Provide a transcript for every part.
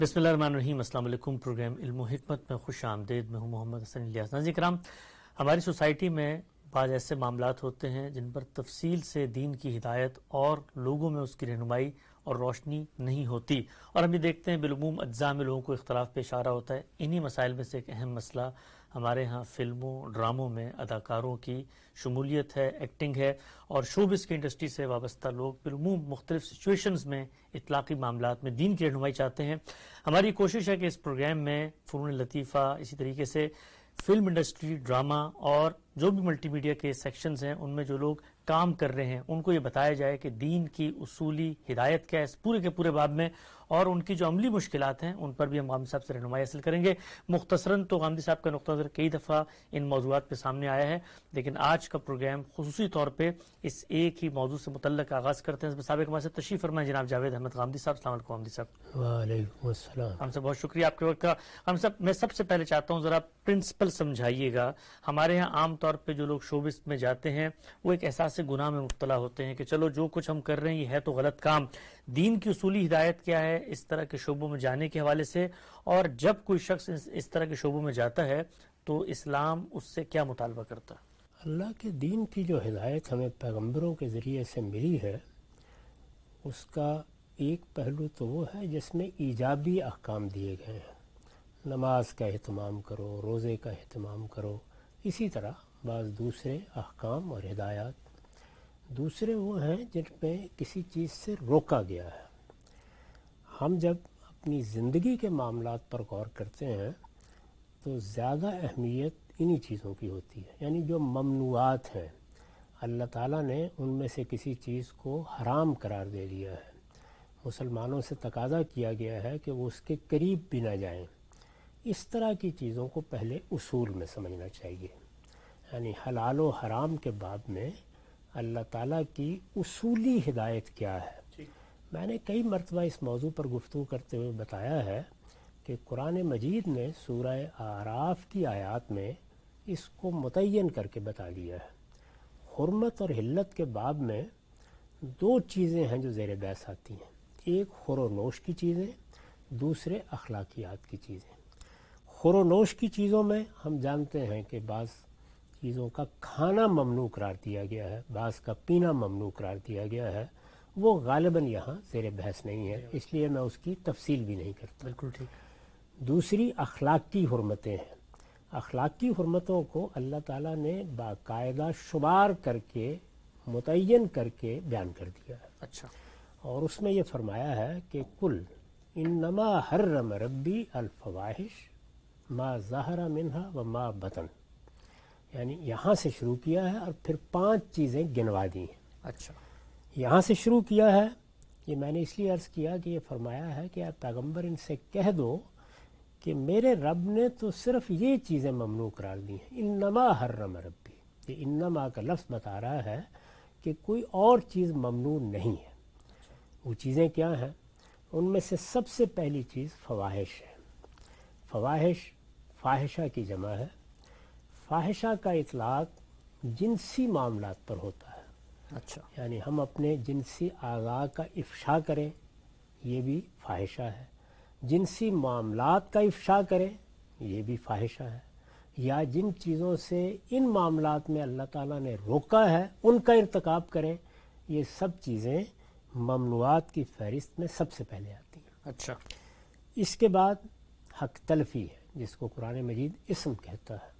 बिस्मिल्लाहिर्रहमानिर्रहीम। अस्सलाम वालेकुम। प्रोग्राम इल्म व हिकमत में खुश आमदीद। मैं हूँ मोहम्मद हसन इलियास। नाज़रीन किराम, हमारी सोसाइटी में बाज़ ऐसे मामलात होते हैं जिन पर तफसील से दीन की हिदायत और लोगों में उसकी रहनुमाई और रोशनी नहीं होती, और हम ये देखते हैं बिलूम अज्जा में लोगों को इख्तलाफ पेश आ रहा होता है। इन्हीं मसाइल में से एक अहम मसला हमारे यहाँ फ़िल्मों ड्रामों में अदाकारों की शमूलियत है, एक्टिंग है, और शोबिस की इंडस्ट्री से वाबस्ता लोग बिलूम मुख्तलिफ सिचुएशंस में इतलाक़ी मामलात में दीन की रहनुमाई चाहते हैं। हमारी कोशिश है कि इस प्रोग्राम में फ़नून लतीफ़ा, इसी तरीके से फिल्म इंडस्ट्री, ड्रामा और जो भी मल्टी मीडिया के सेक्शंस हैं उनमें जो लोग काम कर रहे हैं उनको ये बताया जाए कि दीन की उसूली हिदायत क्या है इस पूरे के पूरे बाब में, और उनकी जो अमली मुश्किलात हैं उन पर भी हम गांधी साहब से रहनुमाई हासिल करेंगे। मुख्तसरन तो गांधी साहब का नुक्ता नज़र कई दफ़ा इन मौज़ूआत पे सामने आया है, लेकिन आज का प्रोग्राम खुसूसी तौर पर इस एक ही मौजू से मुतल्लक आगाज़ करते हैं। साबिक़ हमारे साथ तशरीफ़ फरमाएं जनाब जावेद अहमद गांधी साहब। अस्सलाम वालेकुम गांधी साहब। वालेकुम अस्सलाम। हमसे बहुत शुक्रिया आपके वक्त का। हम सब मैं सबसे पहले चाहता हूँ ज़रा प्रिंसिपल समझाइएगा। हमारे यहाँ आम तौर पे जो लोग शोबिस में जाते हैं वो एक एहसास गुनाह में मुब्तला होते हैं कि चलो जो कुछ हम कर रहे हैं ये है तो गलत काम। दीन की उसूली हिदायत क्या है इस तरह के शोबों में जाने के हवाले से, और जब कोई शख्स इस तरह के शोबों में जाता है तो इस्लाम उससे क्या मुतालबा करता है? अल्लाह के दीन की जो हिदायत हमें पैगंबरों के ज़रिए से मिली है उसका एक पहलू तो वो है जिसमें ईजाबी अहकाम दिए गए हैं। नमाज का एहतमाम करो, रोज़े का एहतमाम करो। इसी तरह बाज़ दूसरे अहकाम और हिदायत दूसरे वो हैं जिनमें किसी चीज़ से रोका गया है। हम जब अपनी ज़िंदगी के मामलात पर गौर करते हैं तो ज़्यादा अहमियत इन्हीं चीज़ों की होती है, यानी जो ममनुआत हैं अल्लाह ताला ने उनमें से किसी चीज़ को हराम करार दे दिया है। मुसलमानों से तकाज़ा किया गया है कि वो उसके करीब भी ना जाएं। इस तरह की चीज़ों को पहले उसूल में समझना चाहिए, यानी हलाल व हराम के बाब में अल्लाह ताला की उसूली हिदायत क्या है। मैंने कई मरतबा इस मौजू पर गुफ्तगू करते हुए बताया है कि कुरान मजीद ने सूरह आराफ की आयत में इसको मुतय्यन करके बता दिया है। हुर्मत और हिल्लत के बाब में दो चीज़ें हैं जो ज़ेर बहस आती हैं, एक खुर व नोश की चीज़ें, दूसरे अखलाकियात की चीज़ें। खुर व नोश की चीज़ों में हम जानते हैं कि बाज़ चीज़ों का खाना ममनू करार दिया गया है, बाज़ का पीना ममनू करार दिया गया है। वो गालिबन यहाँ ज़ेर बहस नहीं है, इसलिए मैं उसकी तफसील भी नहीं करता। बिल्कुल ठीक। दूसरी अखलाकी हुर्मतें हैं। अखलाकी हुर्मतों को अल्लाह ताला ने बाकायदा शुमार करके मुतय्यन करके बयान कर दिया है। अच्छा। और उसमें ये फरमाया है कि कुल इन्नमा हर्रम रब्बी अल-फवाहिश मा ज़हरा मिन्हा व मा बतन, यानी यहाँ से शुरू किया है और फिर 5 चीज़ें गिनवा दी हैं। अच्छा। यहाँ से शुरू किया है, ये मैंने इसलिए अर्ज़ किया कि ये फरमाया है कि आप पैगम्बर इनसे कह दो कि मेरे रब ने तो सिर्फ ये चीज़ें ममनू करार दी हैं। इन्नमा हर्रम रब्बी, ये इन्नमा का लफ्ज़ बता रहा है कि कोई और चीज़ ममनू नहीं है। वो चीज़ें क्या हैं? उनमें से सबसे पहली चीज़ फवाहिश है। फवाहिश फाहिशा की जमा है। फाहिशा का इतलाक जिनसी मामलात पर होता है। अच्छा। यानी हम अपने जिनसी आज़ा का इफ़शा करें, ये भी फाहिशा है। जिनसी मामलात का इफ़शा करें, ये भी फाहिशा है। या जिन चीज़ों से इन मामलात में अल्लाह ताला ने रोका है उनका इर्तिकाब करें, ये सब चीज़ें ममनुआत की फहरिस्त में सबसे पहले आती हैं। अच्छा। इसके बाद हक तलफ़ी है, जिसको कुरान मजीद इस्म कहता है।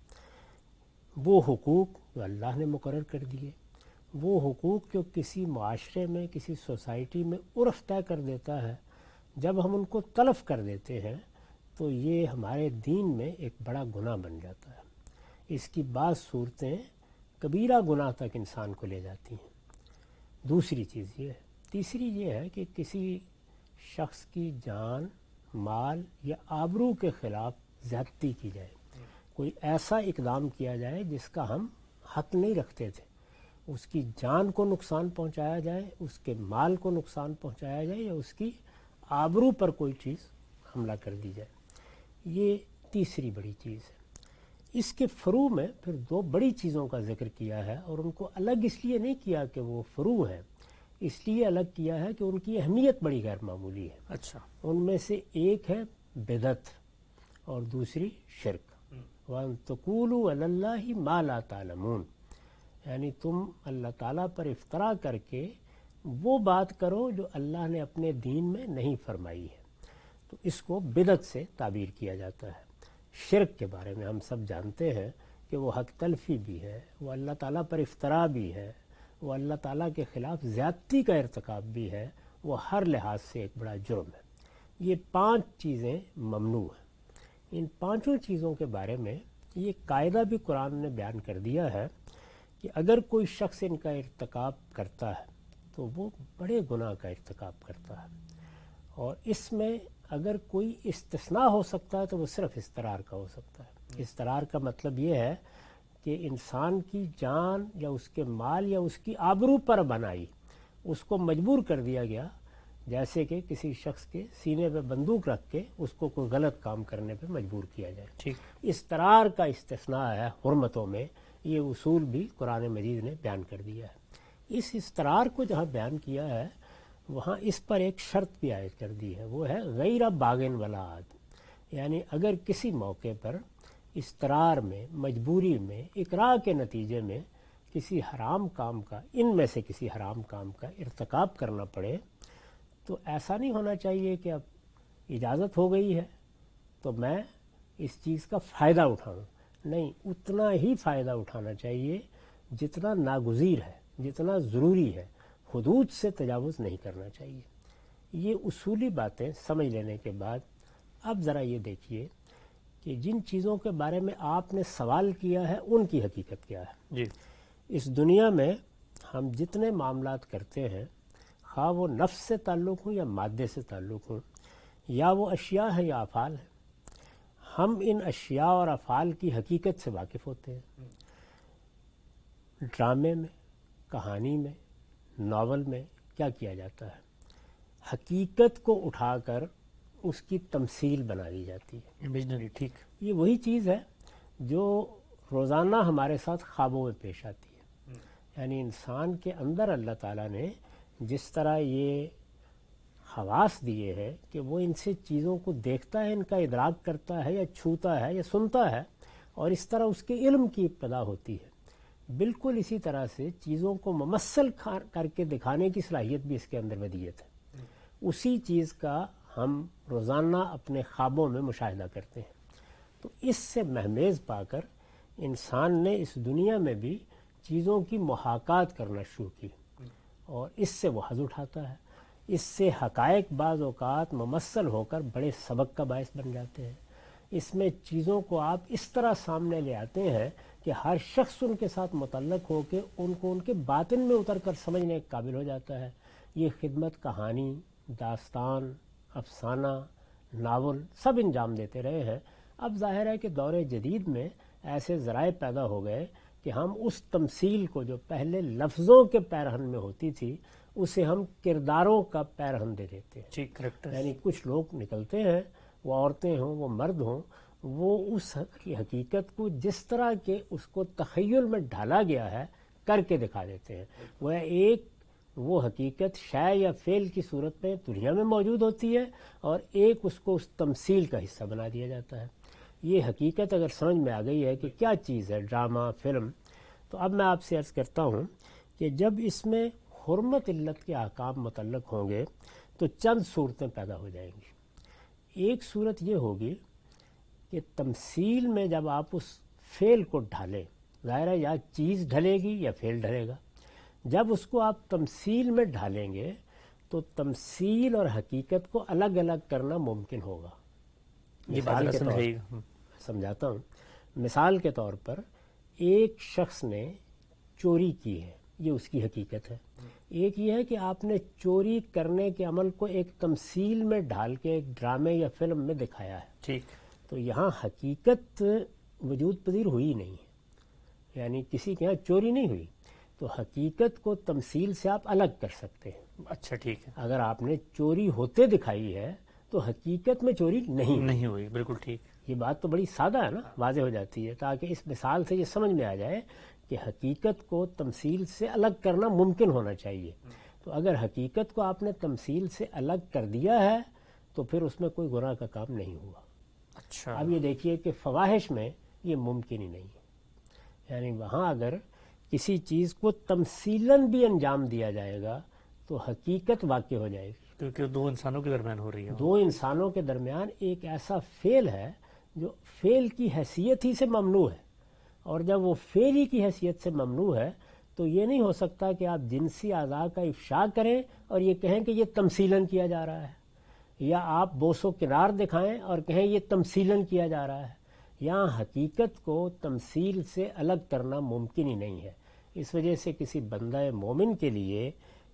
वो हुकूक जो अल्लाह ने मुकर्रर कर दिए, वो हुकूक जो किसी माशरे में, किसी सोसाइटी में उर्फ़ तय कर देता है, जब हम उनको तलफ़ कर देते हैं तो ये हमारे दीन में एक बड़ा गुनाह बन जाता है। इसकी बाज़ सूरतें कबीरा गुनाह तक इंसान को ले जाती हैं। दूसरी चीज़ ये है। तीसरी ये है कि किसी शख्स की जान, माल या आबरू के ख़िलाफ़ ज़्यादती की जाए, कोई ऐसा इक़दाम किया जाए जिसका हम हक़ नहीं रखते थे, उसकी जान को नुकसान पहुंचाया जाए, उसके माल को नुकसान पहुंचाया जाए, या उसकी आबरू पर कोई चीज़ हमला कर दी जाए। ये तीसरी बड़ी चीज़ है। इसके फ़रू में फिर 2 बड़ी चीज़ों का जिक्र किया है, और उनको अलग इसलिए नहीं किया कि वो फ़रू है, اس لیے الگ کیا ہے کہ ان کی اہمیت بڑی غیر معمولی ہے. اچھا. ان میں سے ایک ہے بدعت اور دوسری شرک. وَأَن تَقُولُوا عَلَى اللَّهِ مَا لَا تَعْلَمُونَ، یعنی تم اللہ تعالیٰ پر افطرا کر کے وہ بات کرو جو اللہ نے اپنے دین میں نہیں فرمائی ہے. تو اس کو بدعت سے تعبیر کیا جاتا ہے. شرک کے بارے میں ہم سب جانتے ہیں کہ وہ حق تلفی بھی ہے، وہ اللہ تعالیٰ پر افطرا بھی ہے، وہ اللہ تعالیٰ کے خلاف زیادتی کا ارتکاب بھی ہے، وہ ہر لحاظ سے ایک بڑا جرم ہے. یہ 5 چیزیں ممنوع ہیں. ان 5 چیزوں کے بارے میں یہ قاعدہ بھی قرآن نے بیان کر دیا ہے کہ اگر کوئی شخص ان کا ارتکاب کرتا ہے تو وہ بڑے گناہ کا ارتکاب کرتا ہے. اور اس میں اگر کوئی استثناء ہو سکتا ہے تو وہ صرف استرار کا ہو سکتا ہے. استرار کا مطلب یہ ہے کہ انسان کی جان یا اس کے مال یا اس کی آبرو پر بنائی اس کو مجبور کر دیا گیا، جیسے کہ کسی شخص کے سینے پہ بندوق رکھ کے اس کو کوئی غلط کام کرنے پہ مجبور کیا جائے. ٹھیک. استرار کا استثناء ہے حرمتوں میں. یہ اصول بھی قرآن مجید نے بیان کر دیا ہے. اس استرار کو جہاں بیان کیا ہے وہاں اس پر ایک شرط بھی عائد کر دی ہے، وہ ہے غیر باغن ولا عاد. یعنی اگر کسی موقع پر استرار میں، مجبوری میں، اکراہ کے نتیجے میں کسی حرام کام کا، ان میں سے کسی حرام کام کا ارتکاب کرنا پڑے تو ایسا نہیں ہونا چاہیے کہ اب اجازت ہو گئی ہے تو میں اس چیز کا فائدہ اٹھاؤں. نہیں، اتنا ہی فائدہ اٹھانا چاہیے جتنا ناگزیر ہے، جتنا ضروری ہے. حدود سے تجاوز نہیں کرنا چاہیے. یہ اصولی باتیں سمجھ لینے کے بعد اب ذرا یہ دیکھیے کہ جن چیزوں کے بارے میں آپ نے سوال کیا ہے ان کی حقیقت کیا ہے. جی. اس دنیا میں ہم جتنے معاملات کرتے ہیں، خواہ وہ نفس سے تعلق ہوں یا مادے سے تعلق ہوں، یا وہ اشیاء ہیں یا افعال ہیں، ہم ان اشیاء اور افعال کی حقیقت سے واقف ہوتے ہیں. ڈرامے میں، کہانی میں، ناول میں کیا کیا جاتا ہے؟ حقیقت کو اٹھا کر اس کی تمثیل بنا دی جاتی ہے. امیجنری. ٹھیک. یہ وہی چیز ہے جو روزانہ ہمارے ساتھ خوابوں میں پیش آتی ہے. یعنی انسان کے اندر اللہ تعالیٰ نے جس طرح یہ حواس دیے ہیں کہ وہ ان سے چیزوں کو دیکھتا ہے، ان کا ادراک کرتا ہے، یا چھوتا ہے یا سنتا ہے، اور اس طرح اس کے علم کی ابتدا ہوتی ہے. بالکل اسی طرح سے چیزوں کو ممثل کر کے دکھانے کی صلاحیت بھی اس کے اندر ودیت ہے. اسی چیز کا ہم روزانہ اپنے خوابوں میں مشاہدہ کرتے ہیں. تو اس سے مہمیز پا کر انسان نے اس دنیا میں بھی چیزوں کی محاکات کرنا شروع کی، اور اس سے وہ حظ اٹھاتا ہے. اس سے حقائق بعض اوقات ممثل ہو کر بڑے سبق کا باعث بن جاتے ہیں. اس میں چیزوں کو آپ اس طرح سامنے لے آتے ہیں کہ ہر شخص ان کے ساتھ متعلق ہو کے ان کو ان کے باطن میں اتر کر سمجھنے کے قابل ہو جاتا ہے. یہ خدمت کہانی، داستان، افسانہ، ناول سب انجام دیتے رہے ہیں. اب ظاہر ہے کہ دور جدید میں ایسے ذرائع پیدا ہو گئے کہ ہم اس تمثیل کو جو پہلے لفظوں کے پیرہن میں ہوتی تھی اسے ہم کرداروں کا پیرہن دے دیتے ہیں. ٹھیک. کریکٹر. یعنی کچھ لوگ نکلتے ہیں، وہ عورتیں ہوں، وہ مرد ہوں، وہ اس حقیقت کو جس طرح کے اس کو تخیل میں ڈھالا گیا ہے کر کے دکھا دیتے ہیں. وہ حقیقت شے یا فعل کی صورت میں دنیا میں موجود ہوتی ہے، اور ایک اس کو اس تمثیل کا حصہ بنا دیا جاتا ہے. یہ حقیقت اگر سمجھ میں آ گئی ہے کہ کیا چیز ہے ڈرامہ، فلم، تو اب میں آپ سے عرض کرتا ہوں کہ جب اس میں حرمت علت کے احکام متعلق ہوں گے تو چند صورتیں پیدا ہو جائیں گی. ایک صورت یہ ہوگی کہ تمثیل میں جب آپ اس فعل کو ڈھالیں، ظاہر ہے یا چیز ڈھلے گی یا فعل ڈھلے گا. جب اس کو آپ تمثیل میں ڈھالیں گے تو تمثیل اور حقیقت کو الگ الگ کرنا ممکن ہوگا. مثال کے طور پر سمجھاتا ہوں. مثال کے طور پر ایک شخص نے چوری کی ہے، یہ اس کی حقیقت ہے. ایک یہ ہے کہ آپ نے چوری کرنے کے عمل کو ایک تمثیل میں ڈھال کے ایک ڈرامے یا فلم میں دکھایا ہے. ٹھیک. تو یہاں حقیقت وجود پذیر ہوئی نہیں ہے، یعنی کسی کے یہاں چوری نہیں ہوئی. تو حقیقت کو تمثیل سے آپ الگ کر سکتے ہیں. اچھا. ٹھیک ہے. اگر آپ نے چوری ہوتے دکھائی ہے تو حقیقت میں چوری نہیں ہوئی. بالکل ٹھیک. یہ بات تو بڑی سادہ ہے نا، واضح ہو جاتی ہے، تاکہ اس مثال سے یہ سمجھ میں آ جائے کہ حقیقت کو تمثیل سے الگ کرنا ممکن ہونا چاہیے. تو اگر حقیقت کو آپ نے تمثیل سے الگ کر دیا ہے تو پھر اس میں کوئی گناہ کا کام نہیں ہوا۔ اچھا، اب یہ دیکھیے کہ فواحش میں یہ ممکن ہی نہیں ہے، یعنی وہاں اگر کسی چیز کو تمثیلاً بھی انجام دیا جائے گا تو حقیقت واقع ہو جائے گی، کیونکہ دو انسانوں کے درمیان ہو رہی ہے۔ دو انسانوں کے درمیان ایک ایسا فعل ہے جو فعل کی حیثیت ہی سے ممنوع ہے، اور جب وہ فعل ہی کی حیثیت سے ممنوع ہے تو یہ نہیں ہو سکتا کہ آپ جنسی اعضاء کا افشا کریں اور یہ کہیں کہ یہ تمثیلاً کیا جا رہا ہے، یا آپ بوس و کنار دکھائیں اور کہیں یہ تمثیلاً کیا جا رہا ہے۔ یہاں حقیقت کو تمثیل سے الگ کرنا ممکن ہی نہیں ہے، اس وجہ سے کسی بندہ مومن کے لیے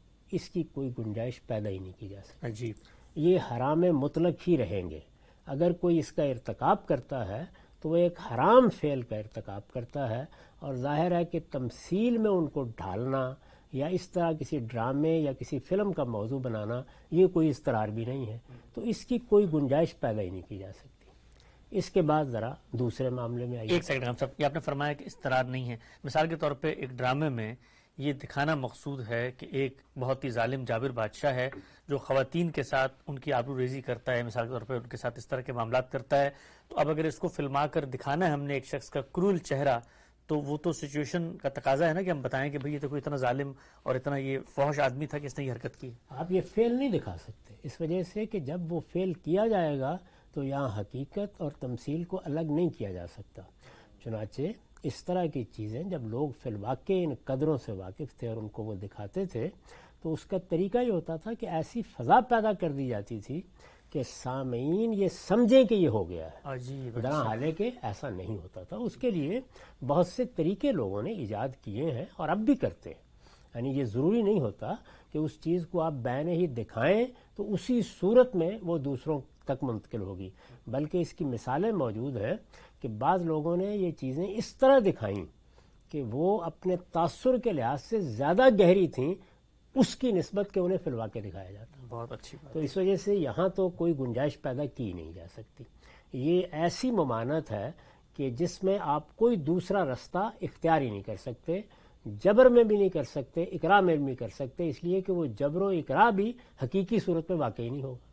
اس کی کوئی گنجائش پیدا ہی نہیں کی جا سکتی۔ عجیب، یہ حرام مطلق ہی رہیں گے۔ اگر کوئی اس کا ارتکاب کرتا ہے تو وہ ایک حرام فعل کا ارتکاب کرتا ہے، اور ظاہر ہے کہ تمثیل میں ان کو ڈھالنا یا اس طرح کسی ڈرامے یا کسی فلم کا موضوع بنانا یہ کوئی اضطرار بھی نہیں ہے، تو اس کی کوئی گنجائش پیدا ہی نہیں کی جا سکتی۔ اس کے بعد ذرا دوسرے معاملے میں آئیے۔ ایک سیکنڈ ہم صاحب، یہ آپ نے فرمایا کہ اضطرار نہیں ہے، مثال کے طور پہ ایک ڈرامے میں یہ دکھانا مقصود ہے کہ ایک بہت ہی ظالم جابر بادشاہ ہے جو خواتین کے ساتھ ان کی آبرو ریزی کرتا ہے، مثال کے طور پہ ان کے ساتھ اس طرح کے معاملات کرتا ہے، تو اب اگر اس کو فلما کر دکھانا ہے ہم نے ایک شخص کا کرول چہرہ، تو وہ تو سچویشن کا تقاضا ہے نا کہ ہم بتائیں کہ بھئی یہ تو کوئی اتنا ظالم اور اتنا یہ فحش آدمی تھا کہ اس نے یہ حرکت کی۔ آپ یہ فعل نہیں دکھا سکتے، اس وجہ سے کہ جب وہ فعل کیا جائے گا تو یہاں حقیقت اور تمثیل کو الگ نہیں کیا جا سکتا۔ چنانچہ اس طرح کی چیزیں جب لوگ فی الواقع ان قدروں سے واقف تھے اور ان کو وہ دکھاتے تھے تو اس کا طریقہ یہ ہوتا تھا کہ ایسی فضا پیدا کر دی جاتی تھی کہ سامعین یہ سمجھیں کہ یہ ہو گیا ہے، عجیب، حالانکہ ایسا نہیں ہوتا تھا۔ اس کے لیے بہت سے طریقے لوگوں نے ایجاد کیے ہیں اور اب بھی کرتے ہیں، یعنی یہ ضروری نہیں ہوتا کہ اس چیز کو آپ بعینہ ہی دکھائیں تو اسی صورت میں وہ دوسروں تک منتقل ہوگی، بلکہ اس کی مثالیں موجود ہیں کہ بعض لوگوں نے یہ چیزیں اس طرح دکھائیں کہ وہ اپنے تاثر کے لحاظ سے زیادہ گہری تھیں اس کی نسبت کہ انہیں فی الواقع دکھایا جاتا۔ بہت اچھی بات۔ تو اس وجہ سے یہاں تو کوئی گنجائش پیدا کی نہیں جا سکتی۔ یہ ایسی ممانعت ہے کہ جس میں آپ کوئی دوسرا رستہ اختیار ہی نہیں کر سکتے، جبر میں بھی نہیں کر سکتے، اکراہ میں بھی نہیں کر سکتے، اس لیے کہ وہ جبر و اکراہ بھی حقیقی صورت میں واقعی نہیں ہوگا۔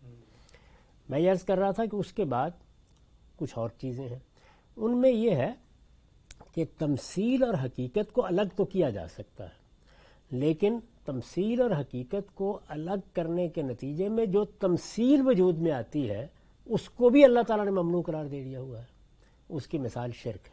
میں یہ عرض کر رہا تھا کہ اس کے بعد کچھ اور چیزیں ہیں، ان میں یہ ہے کہ تمثیل اور حقیقت کو الگ تو کیا جا سکتا ہے، لیکن تمثیل اور حقیقت کو الگ کرنے کے نتیجے میں جو تمثیل وجود میں آتی ہے اس کو بھی اللہ تعالیٰ نے ممنوع قرار دے دیا ہوا ہے۔ اس کی مثال شرک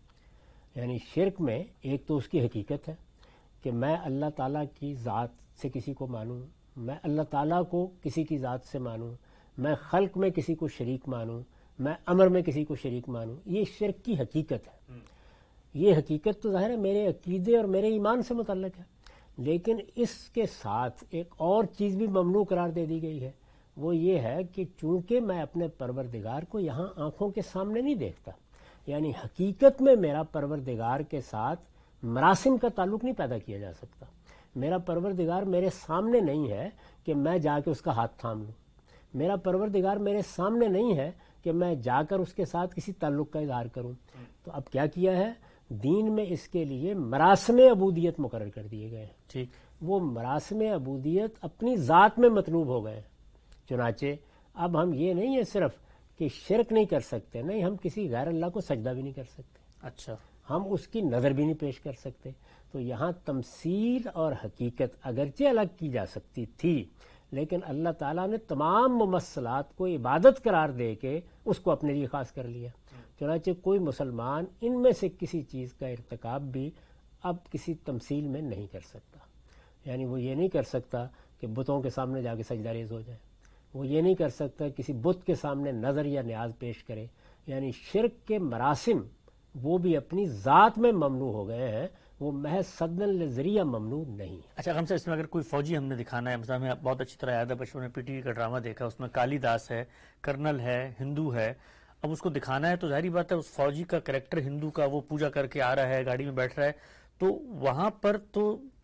ہے، یعنی شرک میں ایک تو اس کی حقیقت ہے کہ میں اللہ تعالیٰ کی ذات سے کسی کو مانوں، میں اللہ تعالیٰ کو کسی کی ذات سے مانوں، میں خلق میں کسی کو شریک مانوں، میں امر میں کسی کو شریک مانوں، یہ شرک کی حقیقت ہے۔ یہ حقیقت تو ظاہر ہے میرے عقیدے اور میرے ایمان سے متعلق ہے، لیکن اس کے ساتھ ایک اور چیز بھی ممنوع قرار دے دی گئی ہے، وہ یہ ہے کہ چونکہ میں اپنے پروردگار کو یہاں آنکھوں کے سامنے نہیں دیکھتا، یعنی حقیقت میں میرا پروردگار کے ساتھ مراسم کا تعلق نہیں پیدا کیا جا سکتا۔ میرا پروردگار میرے سامنے نہیں ہے کہ میں جا کے اس کا ہاتھ تھام لوں، میرا پروردگار میرے سامنے نہیں ہے کہ میں جا کر اس کے ساتھ کسی تعلق کا اظہار کروں۔ تو اب کیا کیا ہے، دین میں اس کے لیے مراسم عبودیت مقرر کر دیے گئے ہیں۔ ٹھیک، وہ مراسم عبودیت اپنی ذات میں مطلوب ہو گئے ہیں۔ چنانچہ اب ہم یہ نہیں ہے صرف کہ شرک نہیں کر سکتے، نہیں، ہم کسی غیر اللہ کو سجدہ بھی نہیں کر سکتے، اچھا، ہم اس کی نظر بھی نہیں پیش کر سکتے۔ تو یہاں تمثیل اور حقیقت اگرچہ الگ کی جا سکتی تھی، لیکن اللہ تعالیٰ نے تمام ممثلات کو عبادت قرار دے کے اس کو اپنے لیے خاص کر لیا۔ چنانچہ کوئی مسلمان ان میں سے کسی چیز کا ارتکاب بھی اب کسی تمثیل میں نہیں کر سکتا، یعنی وہ یہ نہیں کر سکتا کہ بتوں کے سامنے جا کے سجدہ ریز ہو جائے، وہ یہ نہیں کر سکتا کسی بت کے سامنے نظر یا نیاز پیش کرے، یعنی شرک کے مراسم وہ بھی اپنی ذات میں ممنوع ہو گئے ہیں، وہ محض صدن لذریعہ ممنوع نہیں ہے۔ اچھا ہم سے اس میں اگر کوئی فوجی ہم نے دکھانا ہے، مثلا ہمیں بہت اچھی طرح یاد ہے بچپن میں پی ٹی وی کا ڈرامہ دیکھا، اس میں کالی داس ہے، کرنل ہے، ہندو ہے، اب اس کو دکھانا ہے تو ظاہری بات ہے اس فوجی کا کریکٹر ہندو کا وہ پوجا کر کے آ رہا ہے، گاڑی میں بیٹھ رہا ہے، تو وہاں پر تو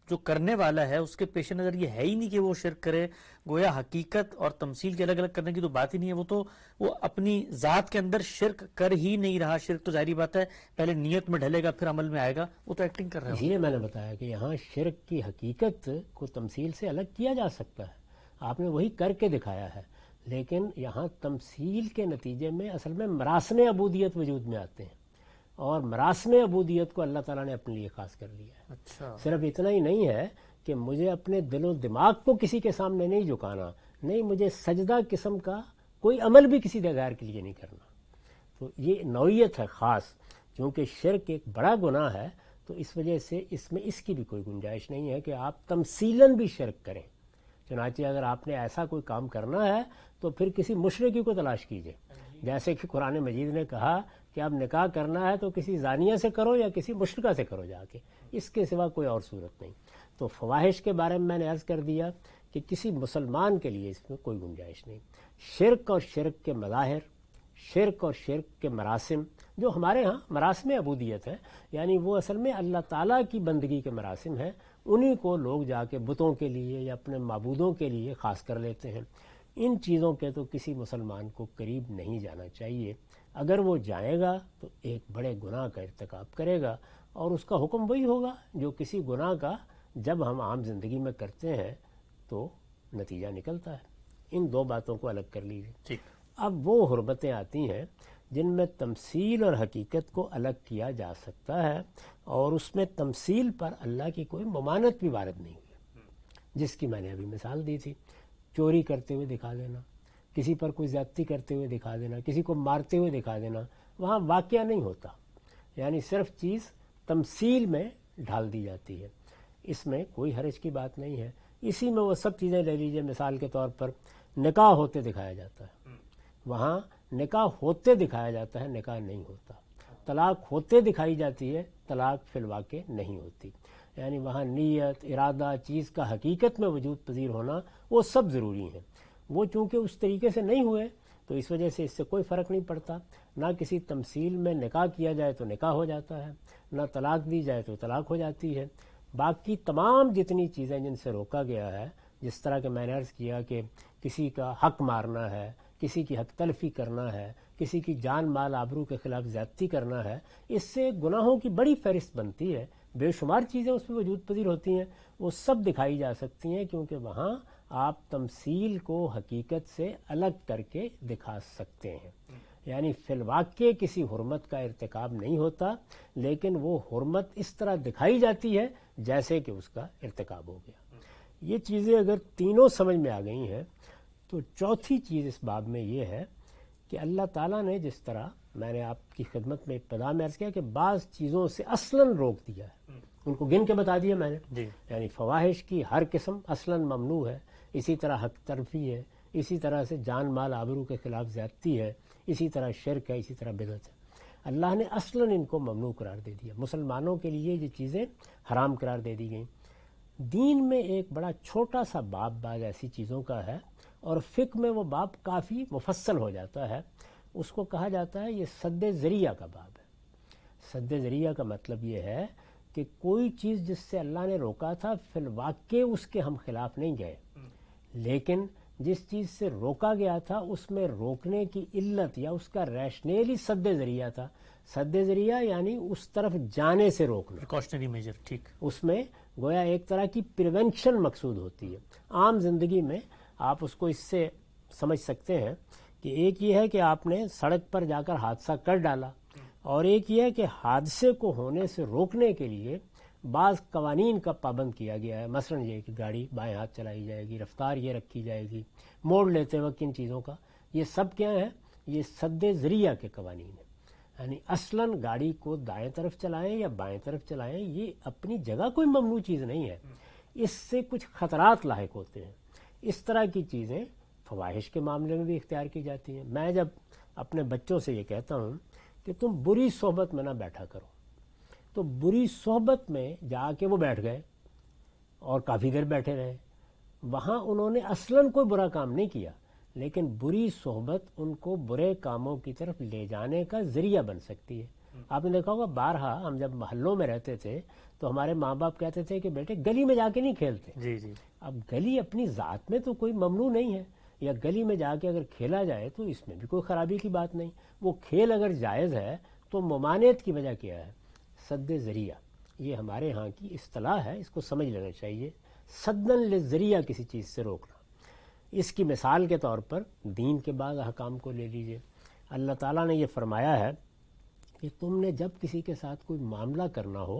جو کرنے والا ہے اس کے پیش نظر یہ ہے ہی نہیں کہ وہ شرک کرے. گویا حقیقت اور تمثیل کے الگ الگ کرنے کی تو بات ہی نہیں ہے. وہ اپنی ذات کے اندر شرک کر ہی نہیں رہا. شرک تو ظاہری بات ہے پہلے نیت میں ڈھلے گا پھر عمل میں آئے گا. وہ تو ایکٹنگ کر رہا ہے. اسی لیے میں نے بتایا کہ یہاں شرک کی حقیقت کو تمثیل سے الگ کیا جا سکتا ہے. آپ نے وہی کر کے دکھایا ہے. لیکن یہاں تمثیل کے نتیجے میں اصل میں مراسم عبودیت وجود میں آتے ہیں، اور مراسم عبودیت کو اللہ تعالیٰ نے اپنے لیے خاص کر لیا ہے. اچھا، صرف اتنا ہی نہیں ہے کہ مجھے اپنے دل و دماغ کو کسی کے سامنے نہیں جھکانا، نہیں مجھے سجدہ قسم کا کوئی عمل بھی کسی غیر کے لیے نہیں کرنا. تو یہ نوعیت ہے خاص. کیونکہ شرک ایک بڑا گناہ ہے تو اس وجہ سے اس میں اس کی بھی کوئی گنجائش نہیں ہے کہ آپ تمثیلاً بھی شرک کریں. چنانچہ اگر آپ نے ایسا کوئی کام کرنا ہے تو پھر کسی مشرکی کو تلاش کیجئے. جیسے کہ قرآن مجید نے کہا کہ اب نکاح کرنا ہے تو کسی زانیہ سے کرو یا کسی مشرکہ سے کرو جا کے، اس کے سوا کوئی اور صورت نہیں. تو فواحش کے بارے میں نے عرض کر دیا کہ کسی مسلمان کے لیے اس میں کوئی گنجائش نہیں. شرک اور شرک کے مظاہر، شرک اور شرک کے مراسم جو ہمارے ہاں مراسم عبودیت ہے، یعنی وہ اصل میں اللہ تعالیٰ کی بندگی کے مراسم ہیں، انہی کو لوگ جا کے بتوں کے لیے یا اپنے معبودوں کے لیے خاص کر لیتے ہیں. ان چیزوں کے تو کسی مسلمان کو قریب نہیں جانا چاہیے. اگر وہ جائے گا تو ایک بڑے گناہ کا ارتکاب کرے گا، اور اس کا حکم وہی ہوگا جو کسی گناہ کا جب ہم عام زندگی میں کرتے ہیں تو نتیجہ نکلتا ہے. ان دو باتوں کو الگ کر لیجیے. اب وہ حرمتیں آتی ہیں جن میں تمثیل اور حقیقت کو الگ کیا جا سکتا ہے، اور اس میں تمثیل پر اللہ کی کوئی ممانت بھی وارد نہیں ہوئی، جس کی میں نے ابھی مثال دی تھی. چوری کرتے ہوئے دکھا دینا، کسی پر کوئی زیادتی کرتے ہوئے دکھا دینا، کسی کو مارتے ہوئے دکھا دینا، وہاں واقعہ نہیں ہوتا، یعنی صرف چیز تمثیل میں ڈھال دی جاتی ہے. اس میں کوئی حرج کی بات نہیں ہے. اسی میں وہ سب چیزیں لے لیجئے. مثال کے طور پر نکاح ہوتے دکھایا جاتا ہے، وہاں نکاح ہوتے دکھایا جاتا ہے، نکاح نہیں ہوتا. طلاق ہوتے دکھائی جاتی ہے، طلاق فی الواقع نہیں ہوتی. یعنی وہاں نیت، ارادہ، چیز کا حقیقت میں وجود پذیر ہونا وہ سب ضروری ہیں. وہ چونکہ اس طریقے سے نہیں ہوئے تو اس وجہ سے اس سے کوئی فرق نہیں پڑتا. نہ کسی تمثیل میں نکاح کیا جائے تو نکاح ہو جاتا ہے، نہ طلاق دی جائے تو طلاق ہو جاتی ہے. باقی تمام جتنی چیزیں جن سے روکا گیا ہے، جس طرح کہ میں نے عرض کیا کہ کسی کا حق مارنا ہے، کسی کی حق تلفی کرنا ہے، کسی کی جان مال آبرو کے خلاف زیادتی کرنا ہے، اس سے گناہوں کی بڑی فہرست بنتی ہے. بے شمار چیزیں اس میں وجود پذیر ہوتی ہیں، وہ سب دکھائی جا سکتی ہیں، کیونکہ وہاں آپ تمثیل کو حقیقت سے الگ کر کے دکھا سکتے ہیں. یعنی فی الواقع کسی حرمت کا ارتکاب نہیں ہوتا، لیکن وہ حرمت اس طرح دکھائی جاتی ہے جیسے کہ اس کا ارتکاب ہو گیا. یہ چیزیں اگر تینوں سمجھ میں آ گئی ہیں تو چوتھی چیز اس باب میں یہ ہے کہ اللہ تعالیٰ نے جس طرح میں نے آپ کی خدمت میں ابتدا میں عرض کیا کہ بعض چیزوں سے اصلاً روک دیا ہے، ان کو گن کے بتا دیا میں نے. یعنی فواحش کی ہر قسم اصلاً ممنوع ہے، اسی طرح حق تلفی ہے، اسی طرح سے جان مال آبرو کے خلاف زیادتی ہے، اسی طرح شرک ہے، اسی طرح بدعت ہے. اللہ نے اصلاً ان کو ممنوع قرار دے دیا. مسلمانوں کے لیے یہ چیزیں حرام قرار دے دی گئیں. دین میں ایک بڑا چھوٹا سا باب بعض ایسی چیزوں کا ہے، اور فقہ میں وہ باب کافی مفصل ہو جاتا ہے. اس کو کہا جاتا ہے یہ سد ذریعہ کا باب ہے. سد ذریعہ کا مطلب یہ ہے کہ کوئی چیز جس سے اللہ نے روکا تھا فی الواقع اس کے ہم خلاف نہیں گئے، لیکن جس چیز سے روکا گیا تھا اس میں روکنے کی علت یا اس کا ریشنیلی سد ذریعہ تھا. سد ذریعہ یعنی اس طرف جانے سے روکنا، پریکاشنری میجر. ٹھیک، اس میں گویا ایک طرح کی پریونشن مقصود ہوتی ہے. عام زندگی میں آپ اس کو اس سے سمجھ سکتے ہیں کہ ایک یہ ہے کہ آپ نے سڑک پر جا کر حادثہ کر ڈالا، اور ایک یہ ہے کہ حادثے کو ہونے سے روکنے کے لیے بعض قوانین کا پابند کیا گیا ہے. مثلا یہ کہ گاڑی بائیں ہاتھ چلائی جائے گی، رفتار یہ رکھی جائے گی، موڑ لیتے وقت ان چیزوں کا. یہ سب کیا ہے؟ یہ سد ذریعہ کے قوانین ہیں. یعنی اصلاً گاڑی کو دائیں طرف چلائیں یا بائیں طرف چلائیں یہ اپنی جگہ کوئی ممنوع چیز نہیں ہے، اس سے کچھ خطرات لاحق ہوتے ہیں. اس طرح کی چیزیں فواحش کے معاملے میں بھی اختیار کی جاتی ہیں. میں جب اپنے بچوں سے یہ کہتا ہوں کہ تم بری صحبت میں نہ بیٹھا کرو، تو بری صحبت میں جا کے وہ بیٹھ گئے اور کافی دیر بیٹھے رہے. وہاں انہوں نے اصلاً کوئی برا کام نہیں کیا، لیکن بری صحبت ان کو برے کاموں کی طرف لے جانے کا ذریعہ بن سکتی ہے. آپ نے دیکھا ہوگا بارہا ہم جب محلوں میں رہتے تھے تو ہمارے ماں باپ کہتے تھے کہ بیٹے گلی میں جا کے نہیں کھیلتے. جی جی. اب گلی اپنی ذات میں تو کوئی ممنوع نہیں ہے، یا گلی میں جا کے اگر کھیلا جائے تو اس میں بھی کوئی خرابی کی بات نہیں. وہ کھیل اگر جائز ہے تو ممانعت کی وجہ کیا ہے؟ سد ذریعہ. یہ ہمارے ہاں کی اصطلاح ہے، اس کو سمجھ لینا چاہیے. سدن للذریعہ، کسی چیز سے روکنا. اس کی مثال کے طور پر دین کے بعض احکام کو لے لیجئے. اللہ تعالیٰ نے یہ فرمایا ہے کہ تم نے جب کسی کے ساتھ کوئی معاملہ کرنا ہو،